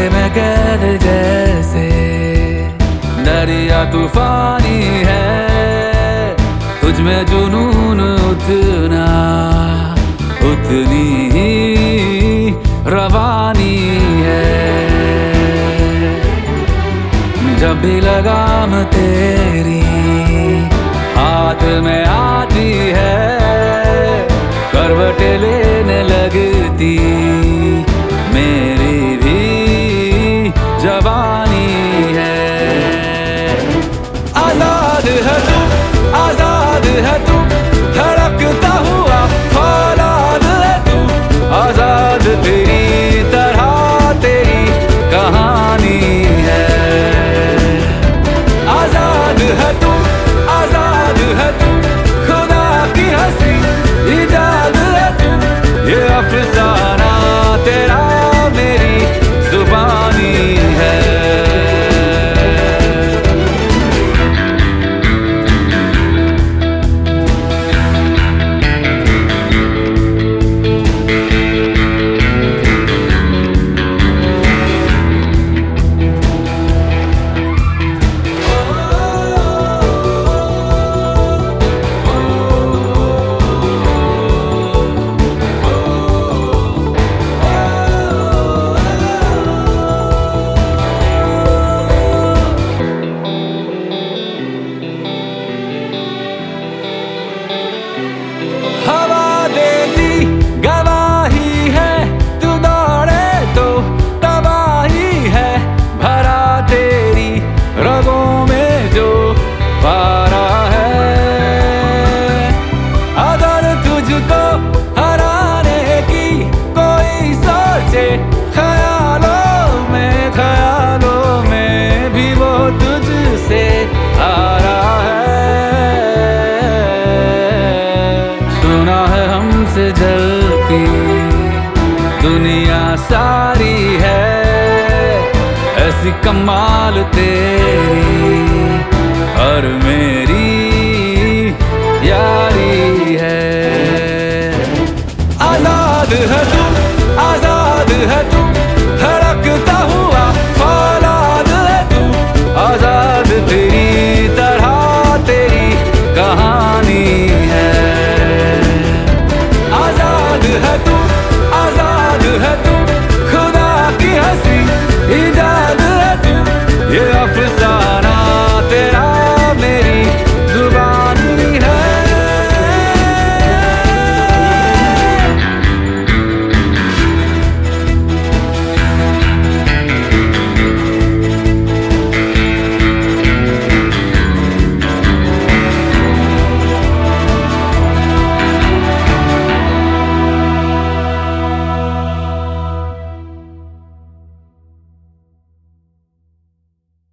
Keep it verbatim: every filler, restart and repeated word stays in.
में कैद जैसे, दरिया तूफानी है, तुझ में जुनून उतना उतनी ही रवानी है। जब भी लगाम तेरी हाथ में आती है, करवट लेने लगती मेरी भी जवानी है। आजाद है तू, आजाद है तू, धड़कता हुआ फौलाद है तू, आजाद तेरी तरह तेरी कहानी है। आजाद है तू, आजाद है तू, खुदा की हंसी इजाद है तू, ये अफसाना तेरा मेरी जुबानी है। हवा देती गवाही है, तू दौड़े तो तबाही है, भरा तेरी रगों में जो पारा है। अगर तुझको हराने की कोई सोचे, ख्यालों में ख्यालों में भी वो तुझसे हारा है। सुना है हमसे जलती दुनिया सारी है, ऐसी कमाल तेरी और मेरी यारी है। आजाद है तू, आजाद है तू,